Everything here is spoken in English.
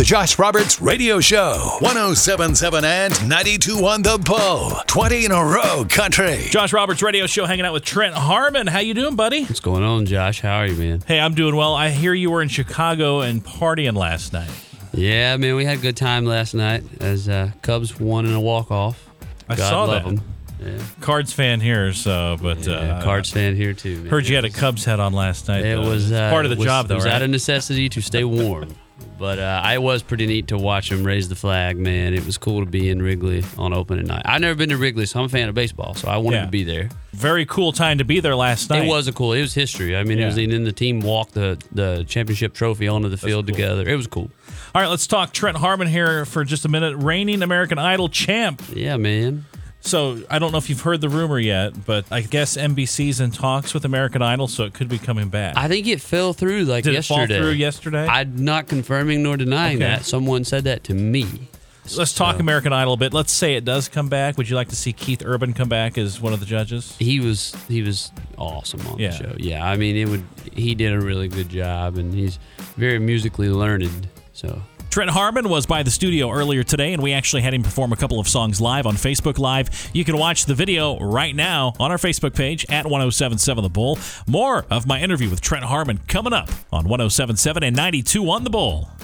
Josh Roberts Radio Show. 107.7 and 92.1 The Bull. 20 in a row country. Josh Roberts Radio Show, hanging out with Trent Harmon. How you doing, buddy? What's going on, Josh? How are you, man? Hey, I'm doing well. I hear you were in Chicago and partying last night. Yeah, man, we had a good time last night as Cubs won in a walk-off. I God saw love that. 'em. Yeah. Cards fan here, but Cards fan here too. Man. Heard you had a Cubs hat on last night. It was part of the job, though, It was right? out of necessity to stay warm. But I was pretty neat to watch them raise the flag, man. It was cool to be in Wrigley on opening night. I've never been to Wrigley, so I'm a fan of baseball, so I wanted to be there. Very cool time to be there last night. It was history. I mean, it was, and then the team walked the championship trophy onto the field together. It was cool. All right, let's talk Trent Harmon here for just a minute. Reigning American Idol champ. Yeah, man. So I don't know if you've heard the rumor yet, but I guess NBC's in talks with American Idol, so it could be coming back. I think it fell through Did yesterday. it fall through yesterday? I'm not confirming nor denying that. Someone said that to me. Let's talk American Idol a bit. Let's say it does come back. Would you like to see Keith Urban come back as one of the judges? He was awesome on the show. Yeah, I mean, he did a really good job, and he's very musically learned. So Trent Harmon was by the studio earlier today, and we actually had him perform a couple of songs live on Facebook Live. You can watch the video right now on our Facebook page at 1077 The Bull. More of my interview with Trent Harmon coming up on 1077 and 92 on The Bull.